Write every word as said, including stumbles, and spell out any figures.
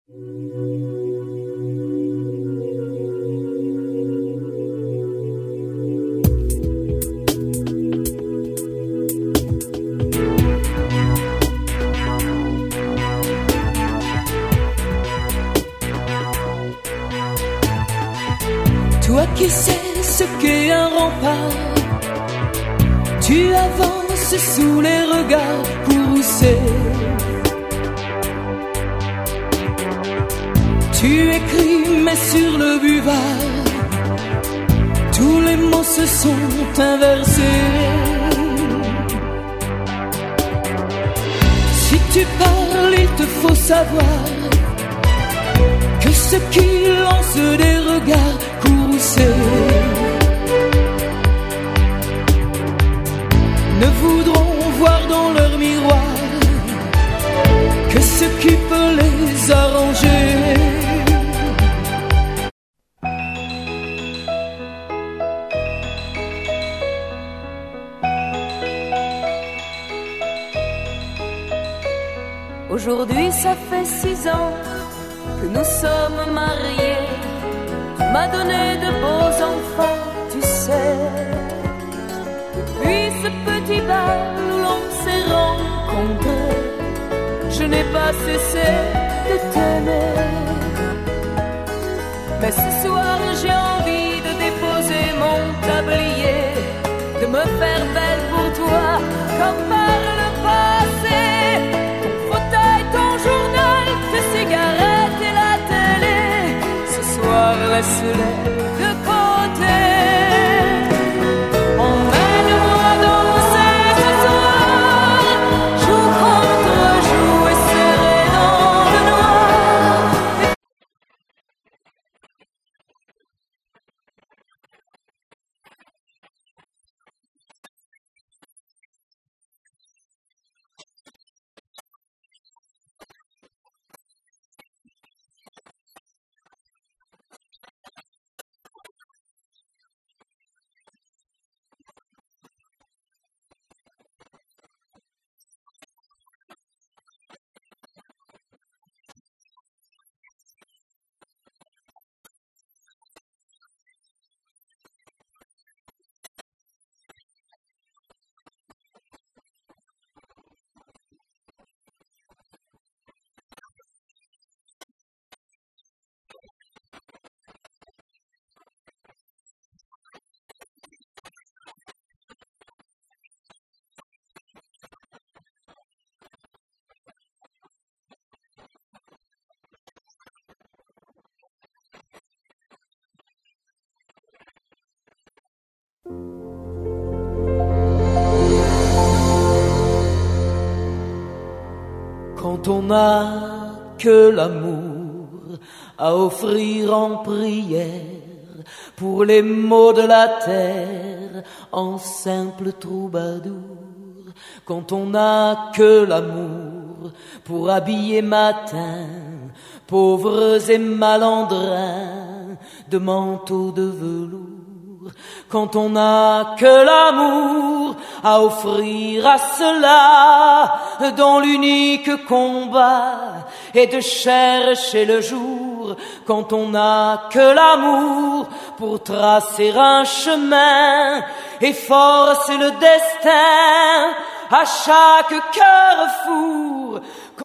Toi qui sais ce qu'est un rempart, tu avances sous les regards poussés. Tu écris mais sur le buvard, tous les mots se sont inversés. Si tu parles, il te faut savoir que ceux qui lancent des regards courroucés ne voudront voir dans leur miroir que ce qui peut les arranger. Aujourd'hui ça fait six ans que nous sommes mariés. Tu m'as donné de beaux enfants, tu sais. Depuis ce petit bal où l'on s'est rencontrés, je n'ai pas cessé de t'aimer. Mais ce soir j'ai envie de déposer mon tablier, de me faire belle pour toi comme par le passé. Ton fauteuil, ton journal, tes cigarettes et la télé, ce soir laisse-les de côté. Emmène-moi danser ce soir, joue contre joue et serré dans le noir. Quand on n'a que l'amour à offrir en prière pour les maux de la terre en simple troubadour, quand on n'a que l'amour pour habiller matin pauvres et malandrins de manteaux de velours, quand on n'a que l'amour à offrir à ceux-là dont l'unique combat est de chercher le jour, quand on n'a que l'amour pour tracer un chemin et forcer le destin à chaque carrefour,